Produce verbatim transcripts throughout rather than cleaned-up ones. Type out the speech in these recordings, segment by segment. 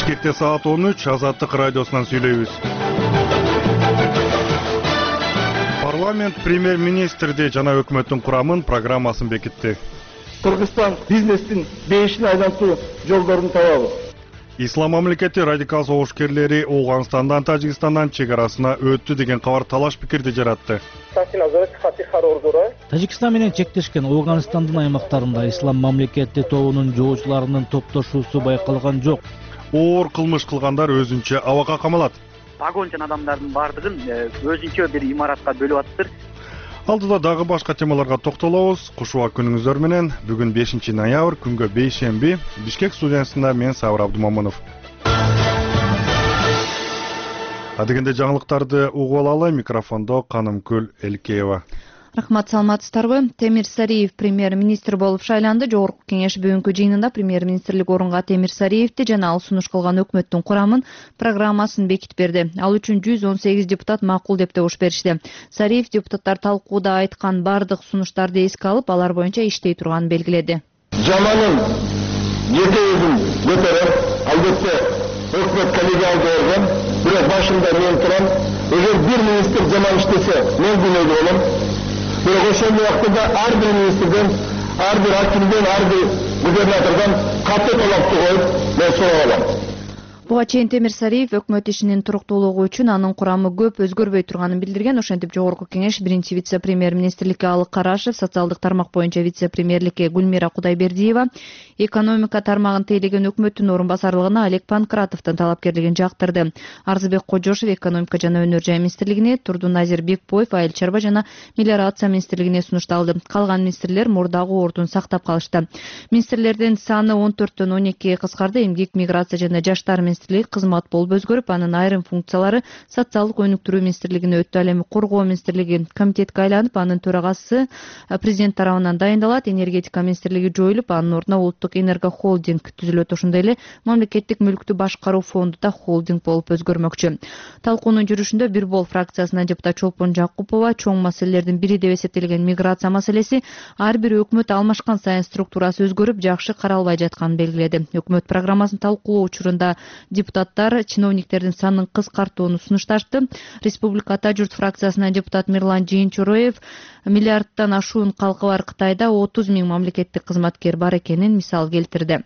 Бишкекте саат он үч, Азаттык радиосунан сүйлөйбүз. Парламент премьер-министрди жана өкмөттүн курамын программасын бекитти. Кыргызстан бизнестин бейишин айлантуу жолдорун табабыз. Ислам мамлекети радикал согушкерлери Ооганстандан, Тажикстандан чек арасына өттү деген кабар талаш пикирди жаратты. Тажикстан менен чектешкен Ооганстандын аймактарында ислам мамлекети тобунун жоочуларынын топтошуусу байкалган жок. Оор кылмыш кылгандар өзүнчө абакка камалат. Погончан адамдардын бардыгын өзүнчө бир имаратка бөлүп атыптыр. Алдыда дагы башка темаларга токтолобуз. Кушуа күнүңүздөр менен. Бүгүн бешинчи ноябрь, күнгө бейшемби. Бишкек студиясында мен Сабыр Абдумамынов. Адегенде жаңылыктарды угуп алалы. Микрофондо Канымкүл Элкеева. Рахмат, саламатсыздарбы? Темир Сариев премьер-министр болуп шайланды. Жогорку кеңеш бүгүнкү жыйынында премьер-министрлик орунга Темир Сариевди жана ал сунуш кылган өкмөттүн курамын, программасын бекитип берди. Ал үчүн жүз он сегиз депутат макул деп добуш беришти. Сариев депутаттар талкууда айткан бардык сунуштарды эске алып, алар боюнча иштей турганын белгиледи. Жаманын жетеğinin götürüp, albatta hükümet kollegialde olgan, bирок başında men turam, eğer bir minister zaman işlese, men güneydi olum. Bирок ошол убактында ар бир министрден, ар бир акимден, ар бир губернатордон катуу талапты коюп, мен сурап алам. Буга чейин Темир Сариев өкмөт ишинин туруктуулугу үчүн анын курамы көп өзгөрбөй турганын билдирген. Ошентип жогорку кеңеш биринчи вице-премьер-министрликке Алык Карашев, социалдык тармак боюнча вице-премьерликке Гүлмира Кудайбердиева, экономика тармагын тейлеген өкмөттүн орун басарлыгына Олег Панкратовдун талапкерлигин жактырды. Арзыбек Кожошев экономика жана өнөр жай министрлигине, Турдуназир Бекбоев айыл чарба жана мелиорация министрлигине сунушталды. Калган министрлер мурдагы ордун сактап калышты. Министрлердин саны он төрттөн он экиге кыскарды. Эмгек, миграция жана жаштар министрлиги кызмат болуп өзгөрүп, анын айрым функциялары социалдык өнүктүрүү министрлигине өттү. Ал эми коргоо министрлиги комитетке айланып, анын төрагасы президент тарабынан дайындалат. Энергетика министрлиги жоюлуп, анын ордуна улуттук энергохолдинг түзүлөт. Ошондой эле мамлекеттик мүлктү башкаруу фонду да холдинг болуп өзгөрмөкчү. Талкуунун жүрүшүндө бир бол фракциясынан депутат Чолпон Жакупова чоң маселелердин бири деп эсептелген миграция маселеси ар бир өкмөт алмашкан сайын структурасы өзгөрүп, жакшы каралбай жатканын белгиледи. Өкмөт программасын талкуулоо учурунда депутаттар чиновниктердин санын кыскартууну сунушташты. Республика Ата журт фракциясынан депутат Мирлан Жийинчороев миллиардтан ашуун калкы бар Кытайда отуз миң мамлекеттик кызматкер бар экенин мисал келтирди.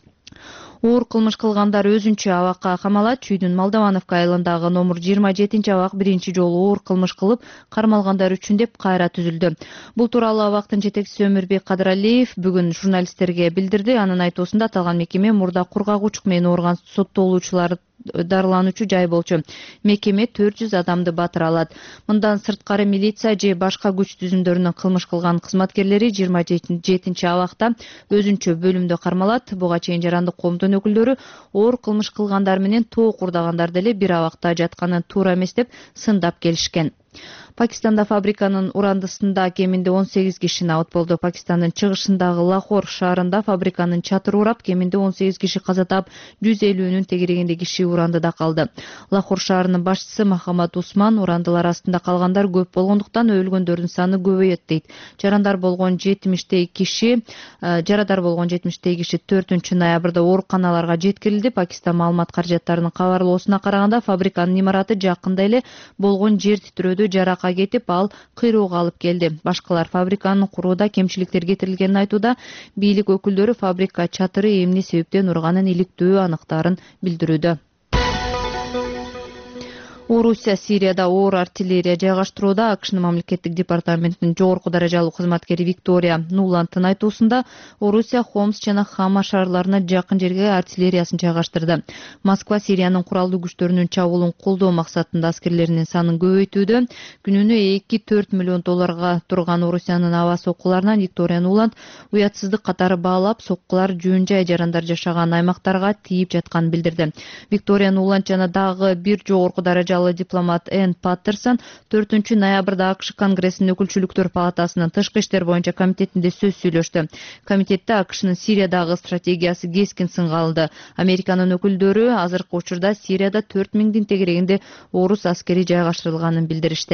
Оор кылмыш кылгандар өзүнчө абакка камалат. Чүйдүн Молдовановка айылындагы номер жыйырма жетинчи абак биринчи жолу оор кылмыш кылып кармалгандар үчүн деп кайра түзүлдү. Бул тууралуу абактын жетекчиси Өмүрбек Кадыралиев бүгүн журналисттерге билдирди. Анын айтуусунда аталган мекеме мурда кургагучук менен ооруган соттолуучулар дарылануучу жай болчу. Мекеме төрт жүз адамды батыра алат. Мындан сырткары милиция же башка күч түзүмдөрүнүн кылмыш кылган кызматкерлери жыйырма жетинчи абакта өзүнчө бөлүмдө кармалат. Буга чейин жарандык коомдун өкүлдөрү оор кылмыш кылгандар менен тоо курдагандар деле бир абакта жатканын туура эмес деп сындап келишкен. Пакистанда фабриканын урандысында кеминде он сегиз киши набыт болду. Пакистандын чыгышындагы Лахор шаарында фабриканын чатыры урап, кеминде он сегиз киши каза таап, жүз элүүнүн тегерегинде киши урандыда калды. Лахор шаарынын башчысы Махамад Усман урандылар астында калгандар көп болгондуктан өлгөндөрдүн саны көбөйөт дейт. Жарандар болгон жетимиштей киши, жарадар болгон жетимиштей киши төртүнчү ноябрда ооруканаларга жеткирилди. Пакистан маалымат каражаттарынын кабарлоосуна караганда, фабриканын имараты жакында эле болгон жер титирөөдө жаракка кетип, ал кыйроого алып келди. Башкалар фабриканын курууда кемчиликтер кетирилгенин айтууда. Бийлик өкүлдөрү фабрика чатыры эмне себептен урганын иликтөө аныктарын билдирүүдө. Орусия Сирияда оор артиллерия жайгаштырууда. АКШнын мамлекеттик департаментинин жогорку даражалуу кызматкери Виктория Нуландтын айтуусунда, Орусия Хомс жана Хама шаарларына жакын жерге артиллериясын жайгаштырды. Москва Сириянын куралдуу күчтөрүнүн чабуулун колдоо максатында аскерлеринин санын көбөйтүүдө. Күнүнө эки төрт миллион долларга турган Орусиянын аба соккуларынан Виктория Нуланд уятсыздык катары баалап, соккулар жөн жай жарандар жашаган аймактарга тийип жатканын билдирди. Виктория Нуланд жана дагы бир жогорку даражалуу дипломат Энн Паттерсон төртүнчү ноябрда АКШ Конгрессинин өкүлчүлүктөр палатасынын тышкы иштер боюнча комитетинде сөз сүйлөштү. Комитетте АКШнын Сириядагы стратегиясы кескин сынга алынды. Американын өкүлдөрү азыркы учурда Сирияда төрт миңдин тегерегинде орус аскери жайгаштырылганын билдиришти.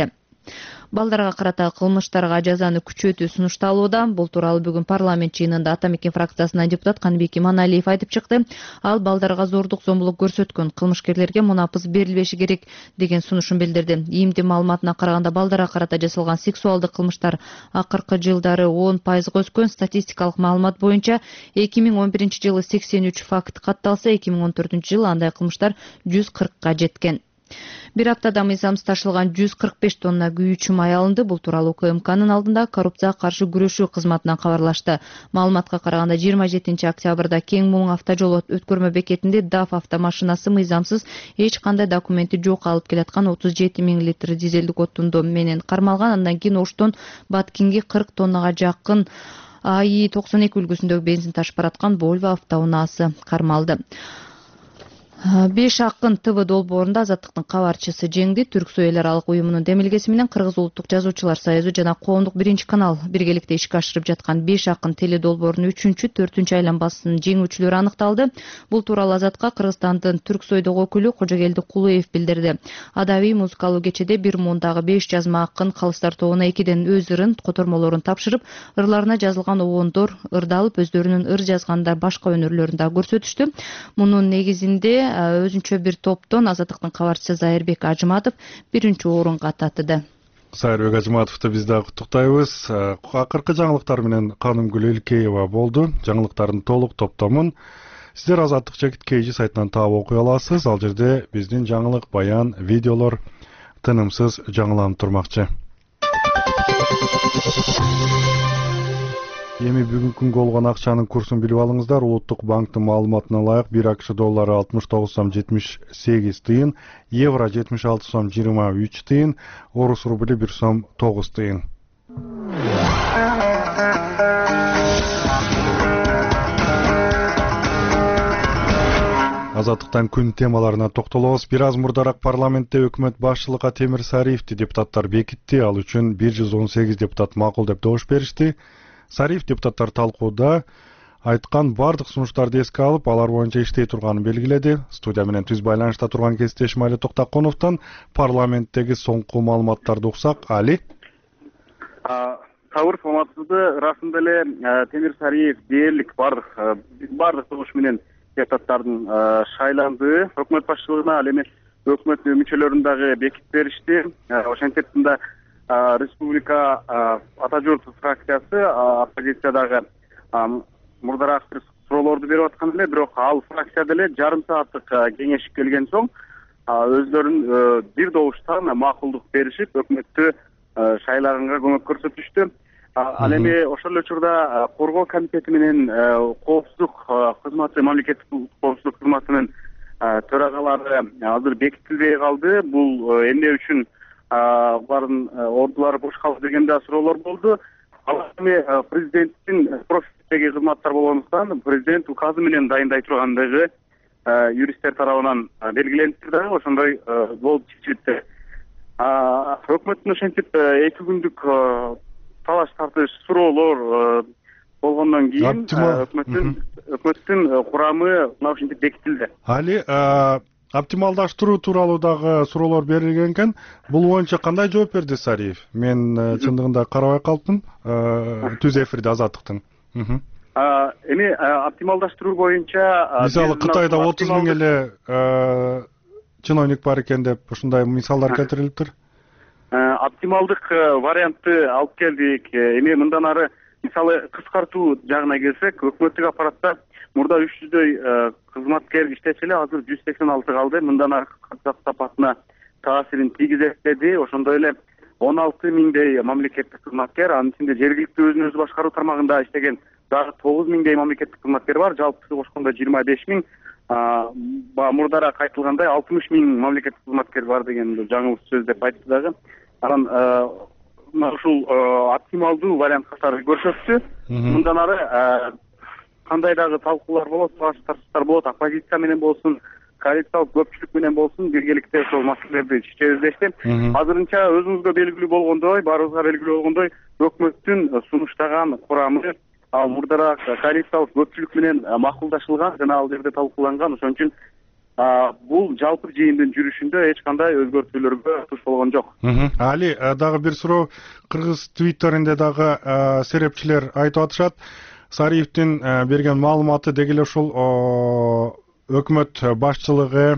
Балдарга карата кылмыштарга жазаны күчөтүү сунушталууда. Бул тууралуу бүгүн парламент жыйынында Ата Мекен фракциясынан депутат Каныбек Иманалиев айтып чыкты. Ал балдарга зордук зомбулук көрсөткөн кылмышкерлерге мунапыс берилбеши керек деген сунушун билдирди. ИИМдин маалыматына караганда балдарга карата жасалган сексуалдык кылмыштар акыркы жылдары он пайызга өскөн. Статистикалык маалымат боюнча эки миң он биринчи жылы сексен үч факт катталса, эки миң он төртүнчү жылы андай кылмыштар жүз кыркка жеткен. Бир аптада мыйзамсыз ташылган жүз кырк беш тонна күйүүчү май алынды. Бул тууралуу УКМКнын алдында коррупцияга каршы күрөшүү кызматынан кабарлашты. Маалыматка караганда жыйырма жетинчи октябрда Кең Муң автожол өткөрмө бекетинде даф автомашинасы мыйзамсыз эч кандай документи жок алып келаткан отуз жети миң литр дизелдик отунду менен кармалган. Андан кийин Оштон Баткинге кырк тоннага жакын АИ токсон эки үлгүсүндөгү бензин ташып бараткан Volvo автоунаасы кармалды. Беш акын ТВ долбоорунда Азаттыктын кабарчысы жеңди. Түрксой эл аралык уюмунун демилгеси менен Кыргыз улуттук жазуучулар союзу жана коомдук биринчи канал биргеликте ишке ашырып жаткан беш акын теле долбоорунун үчүнчү, төртүнчү айланбасынын жеңүүчүлөрү аныкталды. Бул тууралуу Азатка Кыргызстандын Түрксойдогу өкүлү Кожогелди Кулуев билдирди. Адабий музыкалуу кечеде бир мундагы беш жазма акын калыстар тобуна экиден өз ырын, котормолорун тапшырып, ырларына жазылган обондор ырдалып, өздөрүнүн ыр жазгандар башка өнөрлөрүн да көрсөтүштү. Мунун негизинде өзүнчө бир топтон Азаттыктын кабарчысы Зайырбек Ажыматов биринчи орунга татыды. Зайырбек Ажыматовду биз да куттуктайбыз. Акыркы жаңылыктар менен Канымгүл Элкеева болду. Жаңылыктардын толук топтомун сиздер Азаттык Жекит Кейжи сайтынан таап окуй аласыз. Ал жерде биздин жаңылык, баян, видеолор тынымсыз жаңыланып турмакчы. Эми бүгүнкү күнгө болгон акчанын курсун билип алыңыздар. Улуттук банктын маалыматына ылайык бир АКШ доллары алтымыш тогуз сом жетимиш сегиз тыйын, евро жетимиш алты сом жыйырма үч тыйын, орус рубли бир сом тогуз тыйын. Азаттыктан күн темаларына токтолобуз. Бир аз мурдараак парламентте өкмөт башчылыкка Темир Сариевди депутаттар бекитти. Ал үчүн бир жүз он сегиз депутат макул деп добуш беришти. Сариев депутаттар талкууда айткан бардык сунуштарды эске алып, алар боюнча иштей турганын белгиледи. Студия менен түз байланышта турган кесиптешим Али Токтаконовдон парламенттеги соңку маалыматтарды уксак. Али. Сабыр саламатсызбы? Расында эле Темир Сариев дээрлик бардык бардык добуш менен депутаттардын шайланды. Өкмөт башчылыгына ал эми өкмөттүн мүчөлөрүн дагы бекитип беришти. Ошентип да республика ата журт фракциясы оппозициядагы мурдараак бир суроолорду берип аткан эле, бирок ал фракция деле жарым сааттык кеңешип келген соң өздөрүн бир добуштан макулдук беришип, өкмөттү шайлаганга көмөк көрсөтүштү. Ал эми ошол эле учурда коргоо комитети менен коопсуздук кызматы, мамлекеттик коопсуздук кызматынын төрагалары азыр бекитилбей калды. Бул эмне үчүн булардын ордулары бош калды деген да суроолор болду. Ал эми президенттин профилдеги кызматтар болгондуктан президент указы менен дайындай тургандыгы юристтер тарабынан белгиленип дагы ошондой болуп чечилипти. Өкмөттүн ошентип эки күндүк талаш тартыш суроолор болгондон кийин өкмөттүн өкмөттүн курамы мына ушинтип бекитилди. Али, оптималдаштыруу тууралуу дагы суроолор берилген экен. Бул боюнча кандай жооп берди Сариев? Мен чындыгында карабай калыптым түз эфирде Азаттыктын. Эми оптималдаштыруу боюнча мисалы Кытайда отуз миң эле чиновник бар экен деп ушундай мисалдар келтирилиптир. Оптималдык вариантты алып келдик. Эми мындан ары мисалы кыскартуу жагына келсек, өкмөттүк аппаратта мурда үч жүздөй кызматкер иштечү эле, азыр жүз сексен алты калды. Мындан ары казак сапатына таасирин тийгизет деди. Ошондой эле он алты миңдей мамлекеттик кызматкер, анын ичинде жергиликтүү өзүн өзү башкаруу тармагында иштеген дагы тогуз миңдей мамлекеттик кызматкер бар. Жалпысы кошкондо жыйырма беш миң. Мурдараак айтылгандай алтымыш миң мамлекеттик кызматкер бар деген жаңы сөз деп айтты дагы. Анан ушул оптималдуу вариант катары көрсөттү. Мындан ары кандай дагы талкуулар болот, талаш-тартыштар болот, оппозиция менен болсун, коалициялык көпчүлүк менен болсун, биргеликте ошол маселелерди чечебиз дешти. Азырынча өзүңүзгө белгилүү болгондой, баарыбызга белгилүү болгондой, өкмөттүн сунуштаган курамы ал мурдараак коалициялык көпчүлүк менен макулдашылган жана ал жерде талкууланган. Ошон үчүн бул жалпы жыйындын жүрүшүндө эч кандай өзгөртүүлөргө туш болгон жок. Али, дагы бир суроо. Кыргыз твиттеринде дагы серепчилер айтып атышат, Сариевдин берген маалыматы деги эле ушул өкмөт башчылыгы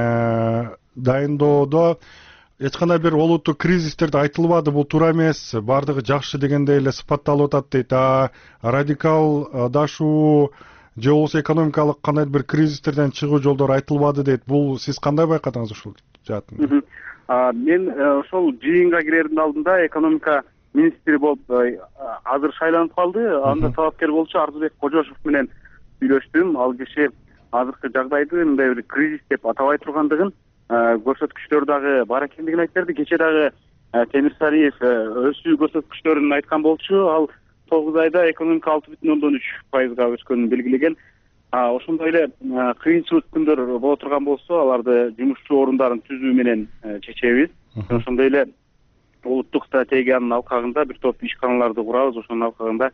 дайындоодо эч кандай бир олуттуу кризистерди айтылбады, бул туура эмес, баардыгы жакшы дегендей эле сыпатталып атат дейт. А радикалдашуу же болбосо экономикалык кандайдыр бир кризистерден чыгуу жолдору айтылбады дейт. Бул сиз кандай байкадыңыз ушул жаатын? Мен ошол жыйынга кирердин алдында экономика министри болуп азыр шайланып калды. Анда талапкер болчу Арзыбек Кожошов менен сүйлөштүм. Ал киши азыркы жагдайды мындай бир кризис деп атабай тургандыгын, көрсөткүчтөр дагы бар экендигин айтып берди. Кече дагы Темир Сариев өсүү көрсөткүчтөрүн айткан болчу. Ал тогуз айда экономика алты бүтүн ондон үч пайызга өскөнүн белгилеген. Ошондой эле кыйынчылык күндөр боло турган болсо, аларды жумушчу орундарын түзүү менен чечебиз. Ошондой эле улуттук стратегиянын алкагында бир топ ишканаларды курабыз. Ошонун алкагында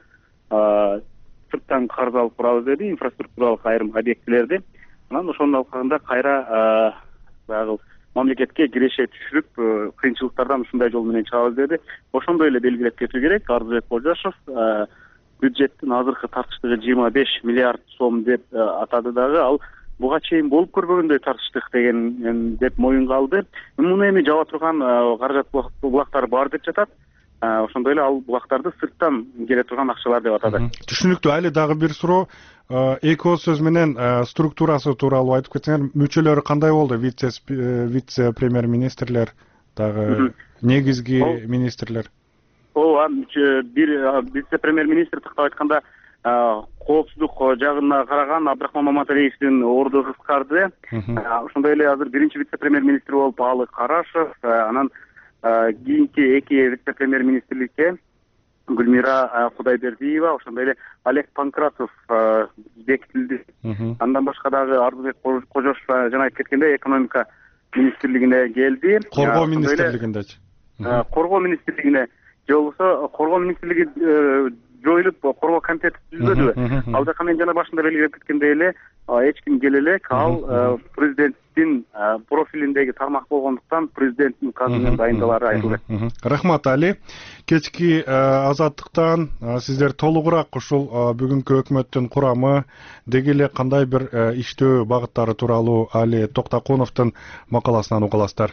сырттан карыз алып курабыз деди, инфраструктуралык айрым объектилерди. Анан ошонун алкагында кайра баягы мамлекетке киреше түшүрүп, кыйынчылыктардан ушундай жол менен чыгабыз деди. Ошондой эле белгилеп кетүү керек. Арзыбек Кожошов бюджеттин азыркы тартыштыгы жыйырма беш миллиард сом деп атады дагы. Ал буга чейин болуп көрбөгөндөй тартыштык деген деп моюнга алды. Муну эми жаба турган каражат булактары бар деп жатат. Ошондой эле ал булактарды сырттан келе турган акчалар деп атады. Түшүнүктүү. Али, дагы бир суроо. Эки ооз сөз менен структурасы тууралуу айтып кетсеңер, мүчөлөрү кандай болду? Вице премьер министрлер, дагы негизги министрлер. Ооба, бир вице премьер министр тактап айтканда коопсуздук жагына караган Абдрахман Маматалиевдин орду кыскарды. Ошондой эле азыр биринчи вице премьер министр болуп Алык Карашев, анан кийинки эки вице премьер министрликке Гүлмира Кудайбердиева, ошондой эле Олег Панкратов бекитилди. Андан башка дагы Арзыбек Кожошов жана айтып кеткендей экономика министрлигине келди. Коргоо министрлигиндечи? Коргоо министрлигине же болбосо коргоо министрлиги жоюлуп, коргоо комитети түзүлбөдүбү? Ал жака мен жана башында белгилеп кеткендей эле эч ким келе элек. Ал президенттин профилиндеги тармак болгондуктан президенттин указы менен дайындалары айтылды. Рахмат, Али. Кечки Азаттыктан сиздер толугураак ушул бүгүнкү өкмөттүн курамы, деги эле кандай бир иштөө багыттары тууралуу Али Токтокуновдун макаласынан угуласыздар.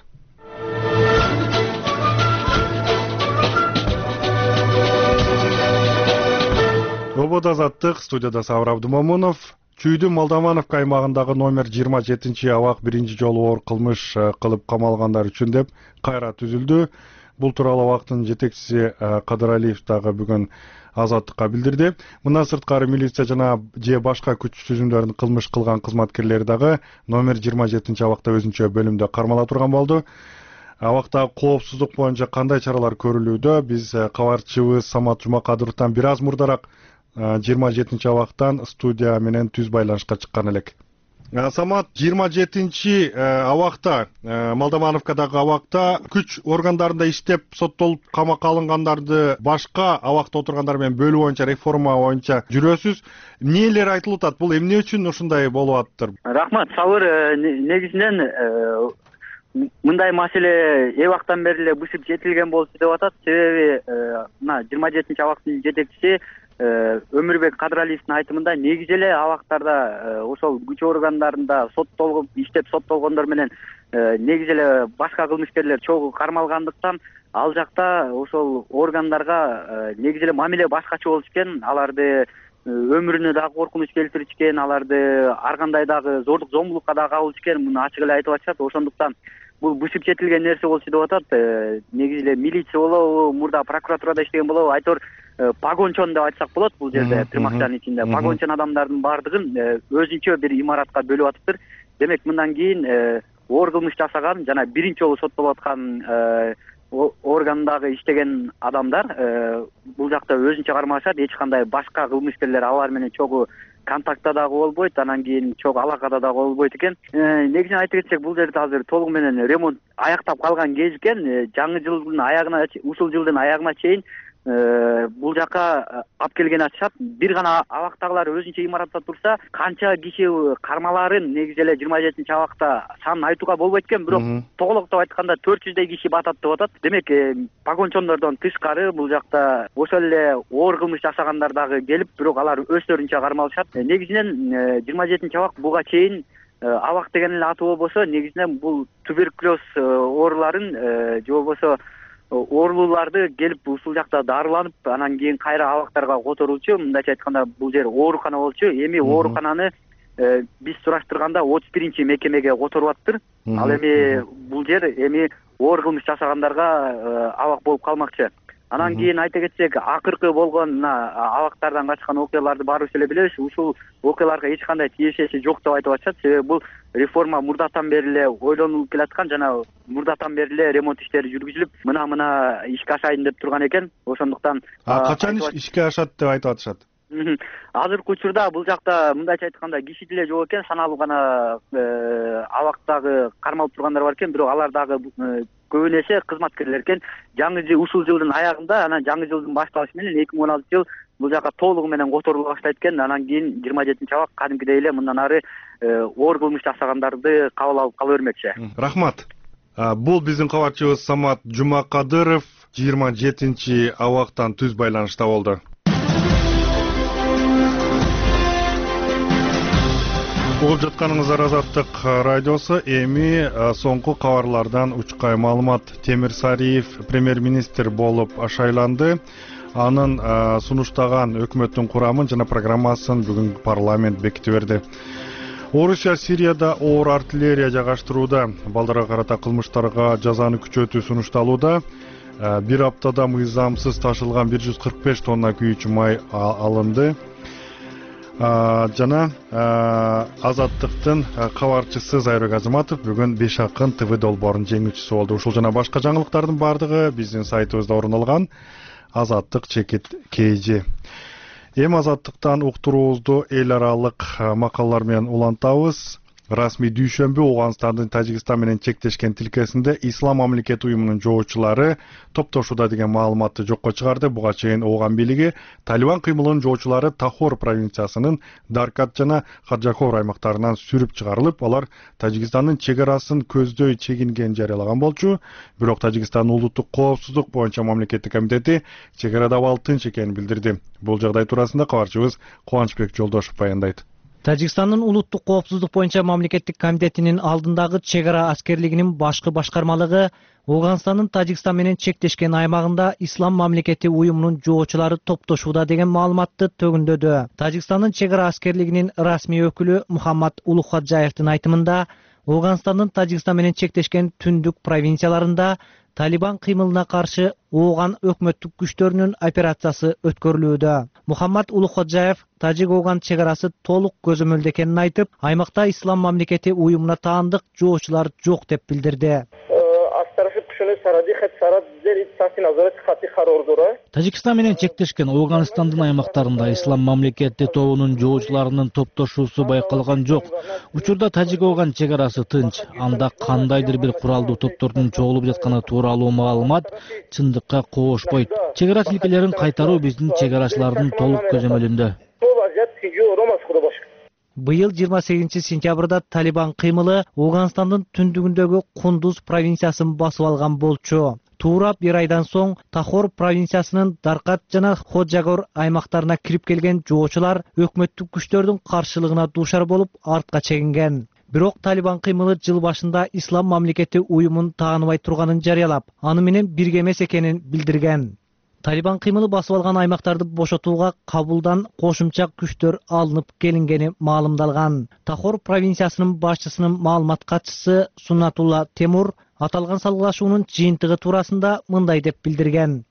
Обод Азаттык, студияда Сабыр Абдумомунов. Чүйдү Молдомановка аймагындагы номер жыйырма жетинчи абак биринчи жолу оор кылмыш кылып камалгандар үчүн деп кайра түзүлдү. Бул тууралуу абактын жетекчиси Кадыралиев дагы бүгүн Азаттыкка билдирди. Мындан сырткары милиция жана же башка күч түзүмдөрүн кылмыш кылган кызматкерлер дагы номер жыйырма жетинчи абакта өзүнчө бөлүмдө кармала турган болду. Абакта коопсуздук боюнча кандай чаралар көрүлүүдө? Биз кабарчыбыз Самат Жумакадыровдон бир аз мурдараак жыйырма жетинчи абактан студия менен түз байланышка чыккан элек. Самат, жыйырма жетинчи абакта, Молдомановкадагы абакта күч органдарында иштеп соттолуп камакка алынгандарды башка абакта отургандар менен бөлүү боюнча реформа боюнча жүрөсүз. Эмнелер айтылып атат? Бул эмне үчүн ушундай болуп атыптыр? Рахмат, Сабыр. Негизинен мындай маселе эбактан бери эле бышып жетилген болчу деп атат. Себеби мына жыйырма жетинчи абактын жетекчиси Өмүрбек Кадыралиевдин айтымында негизи эле абактарда ошол күч органдарында соттолуп иштеп соттолгондор менен негизи эле башка кылмышкерлер чогуу кармалгандыктан ал жакта ошол органдарга негизи эле мамиле башкача болуш экен. Аларды өмүрүнө дагы коркунуч келтириш экен, аларды ар кандай дагы зордук зомбулукка дагы кабылыш экен. Муну ачык эле айтып атышат. Ошондуктан бул бышып жетилген нерсе болчу деп атат. Негизи эле милиция болобу, мурда прокуратурада иштеген болобу, айтор погончон деп айтсак болот бул жерде, тырмакчанын ичинде. Погончон адамдардын баардыгын өзүнчө бир имаратка бөлүп атыптыр. Демек, мындан кийин оор кылмыш жасаган жана биринчи жолу соттолуп аткан органдагы иштеген адамдар бул жакта өзүнчө кармалышат. Эч кандай башка кылмышкерлер алар менен чогуу контактта дагы болбойт, анан кийин чогуу алакада дагы болбойт экен. Негизинен айтып кетсек, бул жерде азыр толугу менен ремонт аяктап калган кез экен. Жаңы жылдын аягына, ушул жылдын аягына чейин бул жака алып келгени айтышат. Бир гана абактагылар өзүнчө имаратта турса, канча киши кармаларын негизи эле жыйырма жетинчи абакта санын айтууга болбойт экен, бирок тоголоктоп айтканда төрт жүздөй киши батат деп атат. Демек, погончондордон тышкары бул жакта ошол эле оор кылмыш жасагандар дагы келип, бирок алар өздөрүнчө кармалышат. Негизинен жыйырма жетинчи абак буга чейин абак деген эле аты болбосо, негизинен бул туберкулез ооруларын же болбосо оорулууларды келип ушул жакта дарыланып, анан кийин кайра абактарга которулчу. Мындайча айтканда бул жер оорукана болчу. Эми оорукананы биз сураштырганда отуз биринчи мекемеге которуп аттыр. Ал эми бул жер эми оор кылмыш жасагандарга абак болуп калмакчы. Анан кийин айта кетсек, акыркы болгон мына абактардан качкан окуяларды баарыбыз эле билебиз. Ушул окуяларга эч кандай тиешеси жок деп айтып атышат. Себеби бул реформа мурдатан бери эле ойлонуп келаткан, жана мурдатан бери эле ремонт иштери жүргүзүлүп, мына-мына ишке ашайын деп турган экен. Ошондуктан качан ишке ашат деп айтып атышат? Азыркы учурда бул жакта мындайча айтканда киши деле жок экен, саналуу гана абактагы кармалып тургандар бар экен, бирок алар дагы көбүн эсе кызматкерлер экен. Жаңы жыл ушул жылдын аягында, анан жаңы жылдын башталышы менен эки миң он алтынчы жыл бул жака толугу менен которула баштайт экен. Анан кийин жыйырма жетинчи абак кадимкидей эле мындан ары оор кылмыш жасагандарды кабыл алып кала бермекчи. Рахмат. Бул биздин кабарчыбыз Самат Жумакадыров жыйырма жетинчи абактан түз байланышта болду. Угуп жатканыңыздар Азаттык радиосу. Эми соңку кабарлардан учкай маалымат. Темир Сариев премьер-министр болуп шайланды. Анын сунуштаган өкмөттүн курамын жана программасын бүгүн парламент бекитип берди. Орусия Сирияда оор артиллерия жайгаштырууда, балдарга карата кылмыштарга жазаны күчөтүү сунушталууда. Бир аптада мыйзамсыз ташылган бир жүз кырк беш тонна күйүүчү май алынды. Жана Азаттыктын кабарчысы Зайырбек Азаматов бүгүн беш акын ТВ долбоорунун жеңүүчүсү болду. Ушул жана башка жаңылыктардын бардыгы биздин сайтыбызда орун алган. Азаттык чекит кж. Эми Азаттыктан уктуруубузду эл аралык макалалар менен улантабыз. Расмий дүйшөмбү Ооганстандын Тажикстан менен чектешкен тилкесинде Ислам мамлекети уюмунун жоочулары топтошууда деген маалыматты жокко чыгарды. Буга чейин Ооган бийлиги Талибан кыймылынын жоочулары Тахор провинциясынын Даркат жана Хаджахор аймактарынан сүрүп чыгарылып, алар Тажикстандын чек арасын көздөй чегингенин жарыялаган болчу. Бирок Тажикстандын улуттук коопсуздук боюнча мамлекеттик комитети чек арада абал тынч экенин билдирди. Бул жагдай туурасында кабарчыбыз Кубанычбек Жолдошов баяндайт. Тажикстандын улуттук коопсуздук боюнча мамлекеттик комитетинин алдындагы чек ара аскерлигинин башкы башкармалыгы Ооганстандын Тажикстан менен чектешкен аймагында Ислам мамлекети уюмунун жоочулары топтошууда деген маалыматты төгүндөдү. Тажикстандын чек ара аскерлигинин расмий өкүлү Мухаммад Улухаджаевдин айтымында, Ооганстандын Тажикстан менен чектешкен түндүк провинцияларында Талибан кыймылына каршы Ооган өкмөттүк күчтөрүнүн операциясы өткөрүлүүдө. Мухаммад Улухаджаев Тажик-Ооган чек арасы толук көзөмөлдө экенин айтып, аймакта Ислам мамлекети уюмуна таандык жоочулар жок деп билдирди. Тажикстан менен чектешкен Ооганстандын аймактарында Ислам мамлекети тобунун жоочуларынын топтошуусу байкалган жок. Учурда Тажик-Ооган чек арасы тынч. Анда кандайдыр бир куралдуу топтордун чогулуп жатканы тууралуу маалымат чындыкка коошпойт. Чек ара тилкелерин кайтаруу биздин чек арачылардын толук көзөмөлүндө. Быйыл жыйырма сегизинчи сентябрда Талибан кыймылы Ооганстандын түндүгүндөгү Кундуз провинциясын басып алган болчу. Туура бир айдан соң Тахор провинциясынын Даркат жана Ходжагор аймактарына кирип келген жоочулар өкмөттүк күчтөрдүн каршылыгына дуушар болуп артка чегинген. Бирок Талибан кыймылы жыл башында Ислам мамлекети уюмун тааныбай турганын жарыялап, аны менен бирге эмес экенин билдирген. Талибан кыймылы басып алган аймактарды бошотууга Кабулдан кошумча күчтөр алынып келингени маалымдалган. Тахор провинциясынын башчысынын маалымат катчысы Суннатулла Темур аталган салгылашуунун жыйынтыгы туурасында мындай деп билдирген.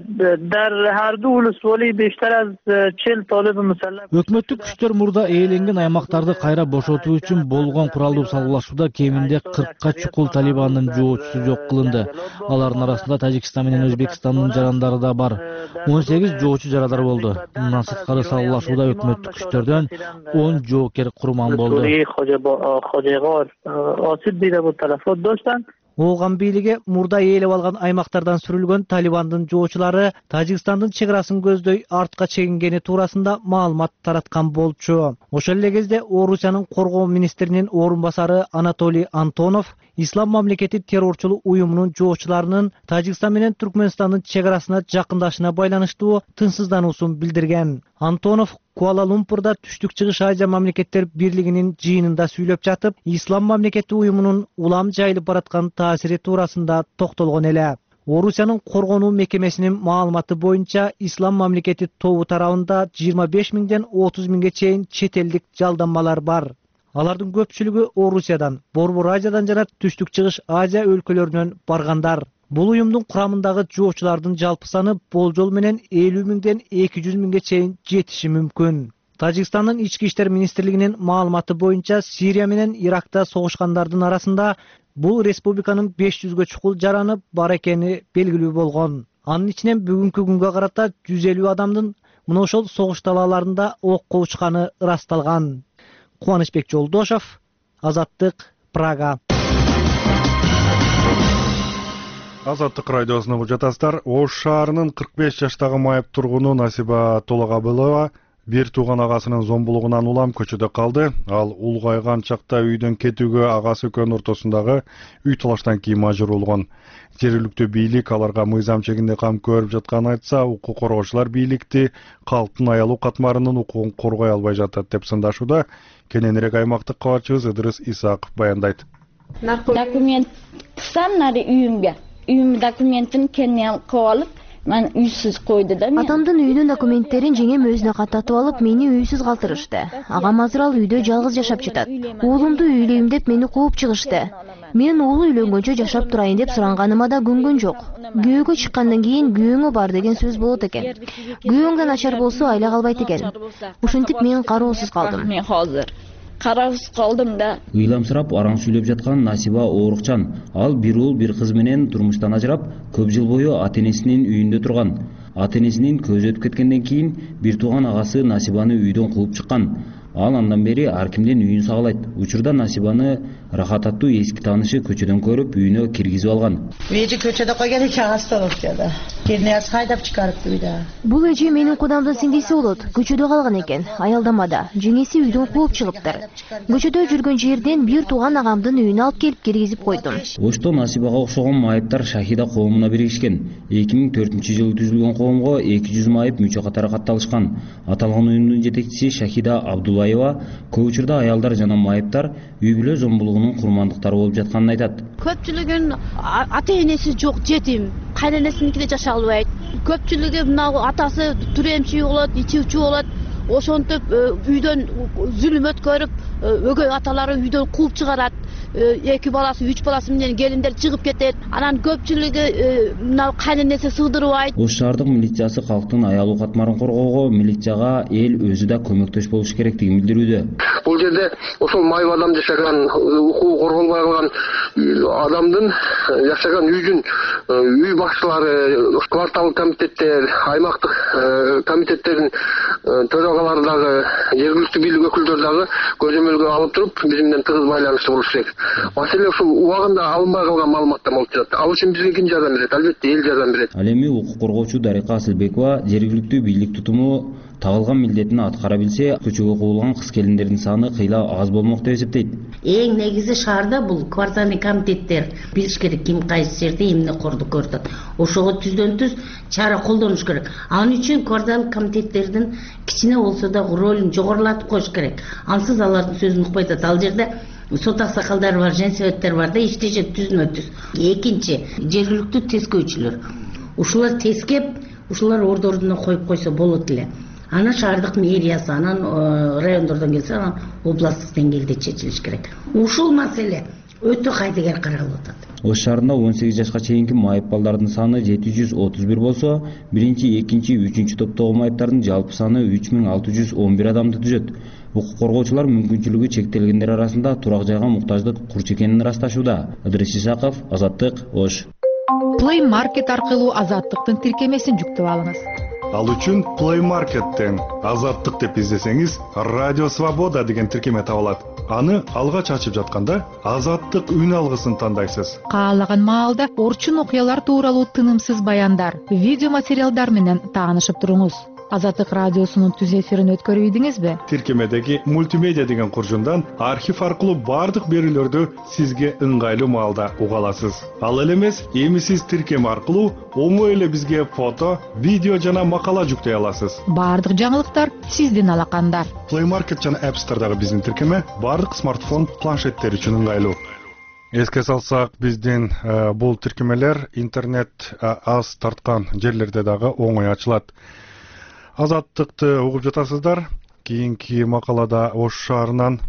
Өкмөттүк күчтөр мурда ээленген аймактарды кайра бошотуу үчүн болгон куралдуу салгылашууда кеминде кыркка чукул Талибандын жоочусу жок кылынды. Алардын арасында Тажикстан менен Өзбекстандын жарандары да бар. он сегиз жоочу жарадар болду. Мындан сырткары салгылашууда өкмөттүк күчтөрдөн он жоокер курман болду. Ооган бийлиги мурда ээлеп алган аймактардан сүрүлгөн Талибандын жоочулары Тажикстандын чек арасын көздөй артка чегингени туурасында маалымат тараткан болчу. Ошол эле кезде Орусиянын коргоо министринин орун басары Анатолий Антонов Ислам мамлекети террорчулук уюмунун жоочуларынын Тажикстан менен Түркмөнстандын чек арасына жакындашына байланыштуу тынчсыздануусун билдирген. Антонов Куала-Лумпурда Түштүк Чыгыш Азия мамлекеттер бирлигинин жыйынында сүйлөп жатып, Ислам мамлекети уюмунун улам жайылып бараткан таасири туурасында токтолгон эле. Орусиянын коргонуу мекемесинин маалыматы боюнча Ислам мамлекети тобу тарабында жыйырма беш миңден отуз миңге чейин чет элдик жалданмалар бар. Алардын көпчүлүгү Орусиядан, Борбор Азиядан жана Түштүк Чыгыш Азия өлкөлөрүнөн баргандар. Бул уюмдун курамындагы жоочулардын жалпы саны болжол менен элүү миңден эки жүз миңге чейин жетиши мүмкүн. Тажикстандын ички иштер министрлигинин маалыматы боюнча Сирия менен Иракта согушкандардын арасында бул республиканын беш жүзгө чукул жараны бар экени белгилүү болгон. Анын ичинен бүгүнкү күнгө карата жүз элүү адамдын мына ошол согуш талааларында окко учканы ырасталган. Кубанычбек Жолдошов, Азаттык, Прага. Азаттык радиосуна угуп жатасыздар. Ош шаарынын кырк беш жаштагы майып тургуну Насиба Толагабылова бир тууган агасынын зомбулугунан улам көчөдө калды. Ал улгайган чакта үйдөн кетүүгө агасы экөөнүн ортосундагы үй талаштан кийин мажбур болгон. Жергиликтүү бийлик аларга мыйзам чегинде кам көрүп жатканын айтса, укук коргоочулар бийликти калктын аялуу катмарынын укугун коргой албай жатат деп сындашууда. Кененирээк аймактык кабарчыбыз Ыдырыс Исаков баяндайт. Документ саннары үйүмгө. Үйүм документин кенен кылып алып, мен үйсүз койду да. Атамдын үйүнүн документтерин жеңем өзүнө каттатып алып, мени үйсүз калтырышты. Агам азыр ал үйдө жалгыз жашап жатат. Уулумду үйлөйм деп мени кууп чыгышты. Мен уулу үйлөнгөнчө жашап турайын деп суранганыма да көнгөн жок. Күйөөгө чыккандан кийин күйөөңө бар деген сөз болот экен. Күйөөң да начар болсо айла калбайт экен. Ушинтип мен кароосуз калдым. Мен азыр караусуз калдым да. Ыйламсырап араң сүйлөп жаткан Насиба Оорукчан. Ал бир уул бир кыз менен турмуштан ажырап, көп жыл бою ата-энесинин үйүндө турган. Ата-энесинин көзү өтүп кеткенден кийин бир тууган агасы Насибаны үйдөн кууп чыккан. Ал андан бери ар кимден үйүн сагалайт. Учурда Насибаны рахат аттуу эски таанышы көчөдөн көрүп, үйүнө киргизип алган. Эжи көчөдө койгон эки агасы болчу. Кирнес кайдап чыгарыпты үйдө. Бул эже менин кудамдын сиңдиси болот. Көчөдө калган экен. Аялдамада. Жеңеси үйдөн кууп чыгыптыр. Көчөдө жүргөн жерден бир тууган агамдын үйүнө алып келип киргизип койдум. Ошто Насибага окшогон майыптар Шахида коомуна биригишкен. эки миң төртүнчү жылы түзүлгөн коомго эки жүз майып мүчө катары катталышкан. Аталган уюмдун жетекчиси Шахида Абдуллаева көп учурда аялдар жана майыптар үй бүлө зомбулугунун курмандыктары болуп жатканын айтат. Көпчүлүгүн ата-энеси жок, жетим, кайненесиникиде жашай албайт. Көпчүлүгү мына атасы түремчи болот, ичүүчү болот. Ошонтип үйдөн зүлүм өткөрүп, өгөй аталары үйдөн кууп чыгарат. Эки баласы, үч баласы менен келиндер чыгып кетет. Анан көпчүлүгү мына кайненеси сыйдырбайт. Ош шаардык милициясы калктын аялуу катмарын коргоого милицияга эл өзү да көмөктөш болуш керектигин билдирүүдө. Бул жерде ошол майып адам жашаган, укугу корголбой калган адамдын жашаган үйдүн үй башчылары, квартал комитеттер, аймактык комитеттердин төрагалары дагы, жергиликтүү бийлик өкүлдөрү дагы көзөмөлгө алып туруп, биз менен тыгыз байланышта болуш керек. Маселе ушул убагында алынбай калган маалыматтар болуп жатат. Ал үчүн бизге ким жардам берет? Албетте эл жардам берет. Ал эми укук коргоочу Дарика Асылбекова жергиликтүү бийлик тутуму тагылган милдетин аткара билсе, көчөгө куулган кыз келиндердин саны кыйла аз болмок деп эсептейт. Эң негизи шаарда бул квартальный комитеттер билиш керек ким кайсы жерде эмне корду көрүтөт. Ошого түздөн түз чара колдонуш керек. Анын үчүн квартал комитеттердин кичине болсо да ролун жогорулатып коюш керек. Ансыз алардын сөзүн укпай атат. Ал жерде сот аксакалдары бар, женсоветтер бар да иштешет түзмө түз. Экинчи, жергиликтүү тескөөчүлөр. Ушулар тескеп, ушулар орду ордуна коюп койсо болот эле. Ана шаардык мэриясы, анан райондордон келсе, анан областтык деңгээлде чечилиш керек. Ушул маселе өтө кайдыгер каралып атат. Ош шаарында он сегиз жашка чейинки майып балдардын саны жети жүз отуз бир болсо, биринчи, экинчи, үчүнчү топтогу майыптардын жалпы саны үч миң алты жүз он бир адамды түзөт. Укук коргоочулар мүмкүнчүлүгү чектелгендер арасында турак жайга муктаждык курч экенин ырасташууда. Ыдырыс Исаков, Азаттык, Ош. Play Market аркылуу Азаттыктын тиркемесин жүктөп алыңыз. Ал үчүн Play Market'ten Азаттык деп издесеңиз, Радио Свобода деген тиркеме табылат. Аны алгач ачып жатканда Азаттык үн алгысын тандайсыз. Каалаган маалда орчун окуялар тууралуу тынымсыз баяндар, видео материалдар менен таанышып туруңуз. Азаттык радиосунун түз эфирин өткөрүп ийдиңизби? Тиркемедеги мультимедиа деген куржундан архив аркылуу бардык берүүлөрдү сизге ыңгайлуу маалда уга аласыз. Ал эле эмес, эми сиз тиркеме аркылуу оңой эле бизге фото, видео жана макала жүктөй аласыз. Бардык жаңылыктар сиздин алакандар. Play Market жана App Store'дагы биздин тиркеме бардык смартфон, планшеттер үчүн ыңгайлуу. Эске салсак, биздин бул тиркемелер интернет аз тарткан жерлерде дагы оңой ачылат. Азаттыкты угуп жатасыздар. Кийинки макалада Ош шаарынан,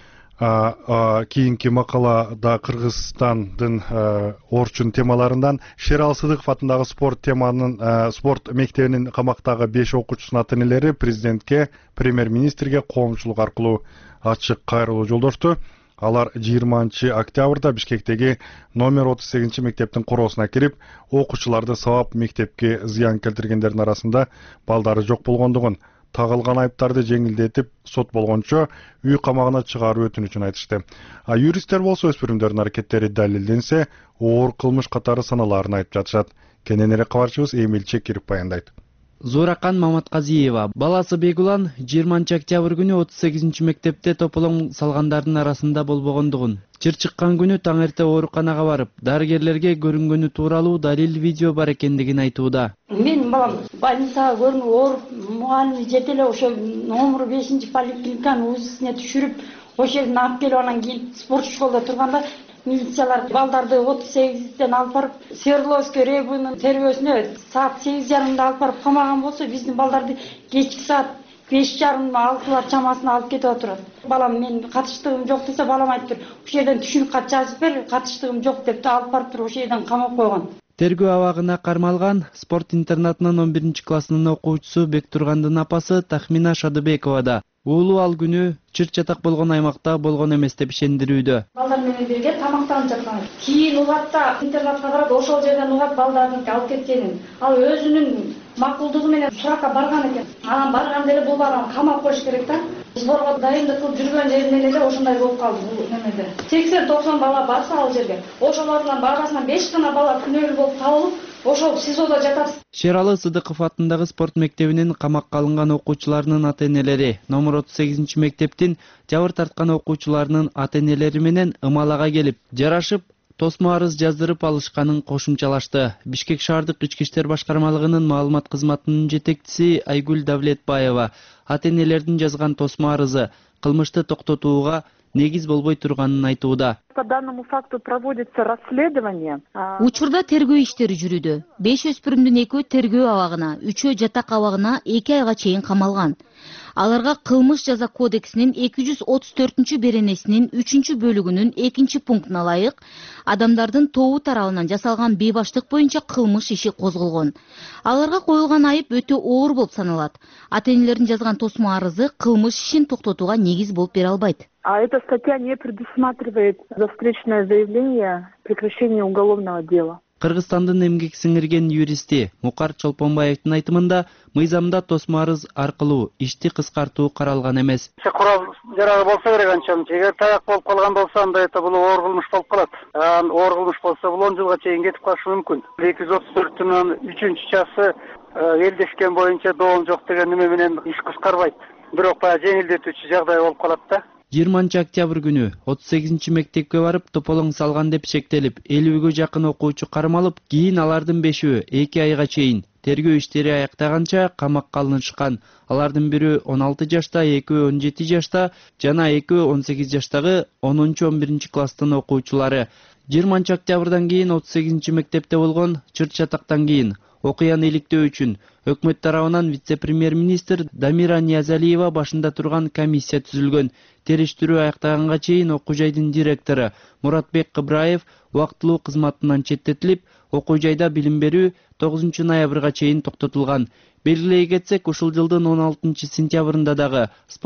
кийинки макалада Кыргызстандын орчун темаларынан Шерал Сыдыков атындагы спорт теманын спорт мектебинин камактагы беш окуучусунун ата-энелери президентке, премьер-министрге коомчулук аркылуу ачык кайрылуу жолдошту. Алар жыйырманчы октябрда Бишкектеги номер отуз сегизинчи мектептин короосуна кирип, окуучуларды сабап мектепке зыян келтиргендердин арасында балдары жок болгондугун, тагылган айыптарды жеңилдетип, сот болгончо үй камагына чыгаруу өтүнүчүн айтышты. А юристтер болсо өспүрүмдөрдүн аракеттери далилденсе, оор кылмыш катары саналарын айтып жатышат. Кененирээк кабарчыбыз Эмил Чекирип баяндайт. Зуракан Маматказиева баласы Бегулан жыйырманчы октябрь күнү отуз сегизинчи мектепте тополоң салгандардын арасында болбогондугун, чыр чыккан күнү таң эрте ооруканага барып, дарыгерлерге көрүнгөнү тууралуу далил видео бар экендигин айтууда. Мен балам больницага көрүнүп ооруп, мугалими жете эле ошо номер бешинчи поликлиниканын УЗИсине түшүрүп, ошол жерден алып келип анан кийин спортчу школдо турганда милициялар балдарды отуз сегизден алып барып Свердловский районунун тергөөсүнө саат сегиз жарымда алып барып камаган болсо, биздин балдарды кечки саат беш жарым алтылар чамасына алып кетип отурат. Балам мен катыштыгым жок десе, балам айтып, ошол жерден түшүнүк кат жазып бер, катыштыгым жок деп алып барып туруп ошол жерден камап койгон. Тергөө абагына кармалган спорт интернатынын он биринчи классынын окуучусу Бектургандын апасы Тахмина Шадыбекова да уулу ал күнү чыр чатак болгон аймакта болгон эмес деп ишендирүүдө. Балдар менен бирге тамактанып жаткан. Кийин угатта интернатка барат, ошол жерден угат балдарын алып кеткенин. Ал өзүнүн макулдугу менен суракка барган экен. Анан барганда эле бул баланы камап коюш керек да. Сборго дайындык кылып жүргөн жеринен эле ошондой болуп калды бул немеде. сексен токсон бала барса ал жерге. Ошолордун арасынан беш гана бала күнөөлүү болуп табылып, ошол СИЗОдо жатат. Шералы Сыдыков атындагы спорт мектебинин камакка алынган окуучуларынын ата-энелери, номер отуз сегизинчи мектептин жабыр тарткан окуучуларынын ата-энелери менен ымалага келип, жарашып, тосмо арыз жаздырып алышканын кошумчалашты. Бишкек шаардык ички иштер башкармалыгынын маалымат кызматынын жетекчиси Айгүл Давлетбаева ата-энелердин жазган тосмо арызы кылмышты токтотууга негиз болбой турганын айтууда. По данному факту проводится расследование. Учурда тергөө иштери жүрүүдө. беш өспүрүмдүн экөө тергөө абагына, үчөө жатак абагына эки айга чейин камалган. Аларга кылмыш жаза кодексинин эки жүз отуз төртүнчү беренесинин үчүнчү бөлүгүнүн экинчи пунктуна ылайык адамдардын тобу тарабынан жасалган бейбаштык боюнча кылмыш иши козголгон. Аларга коюлган айып өтө оор болуп саналат. Ата-энелердин жазган тосмо арызы кылмыш ишин токтотууга негиз болуп бере албайт. А эта статья не предусматривает за встречное заявление прекращение уголовного дела. Кыргызстандын эмгек сиңирген юристи Мукар Чолпонбаевдин айтымында мыйзамда тосмо арыз аркылуу ишти кыскартуу каралган эмес. Курал жарагы болсо керек анчалык. Эгер таяк болуп калган болсо анда это бул оор кылмыш болуп калат. Оор кылмыш болсо бул он жылга чейин кетип калышы мүмкүн. эки жүз отуз төртүнүн үчүнчү часы элдешкен боюнча доон жок деген неме менен иш кыскарбайт. Бирок баягы жеңилдетүүчү жагдай болуп калат да. жыйырманчы октябрь күнү отуз сегизинчи мектепке барып тополоң салган деп шектелип, элүүгө жакын окуучу кармалып, кийин алардын бешөө эки айга чейин тергөө иштери аяктаганча камакка алынышкан. Алардын бирөө он алты жашта, экөө он жети жашта жана экөө он сегиз жаштагы онунчу он биринчи класстын окуучулары. жыйырманчы октябрдан кийин отуз сегизинчи мектепте болгон чыр чатактан кийин окуяны иликтөө үчүн өкмөт тарабынан вице-премьер-министр Дамира Ниязалиева башында турган комиссия түзүлгөн. Териштирүү аяктаганга чейин окуу жайдын директору Муратбек Кыбраев убактылуу кызматынан четтетилип, окуу жайда билим берүү тогузунчу ноябрга чейин токтотулган. Белгилей кетсек, ушул жылдын он алтынчы сентябрында дагы спорт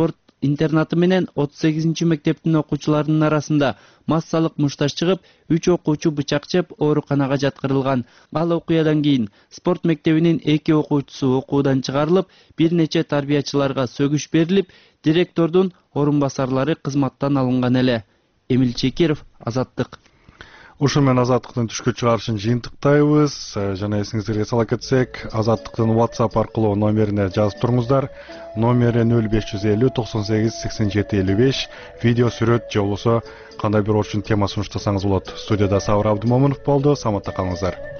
интернаты менен отуз сегизинчи мектептин окуучуларынын арасында массалык мушташ чыгып, үч окуучу бычак жеп ооруканага жаткырылган. Ал окуядан кийин спорт мектебинин эки окуучусу окуудан чыгарылып, бир нече тарбиячыларга сөгүш берилип, директордун орун басарлары кызматтан алынган эле. Эмил Чекиров, Азаттык. Ушул менен Азаттыктын түшкү чыгарышын жыйынтыктайбыз. Жана эсиңиздерге сала кетсек, Азаттыктын WhatsApp аркылуу номерине жазып туруңуздар. Номери нөл беш жүз элүү токсон сегиз сексен жети элүү беш. Видео сүрөт же болбосо кандай бир орчун тема сунуштасаңыз болот. Студияда Сабыр Абдымомунов болду. Саламатта калыңыздар.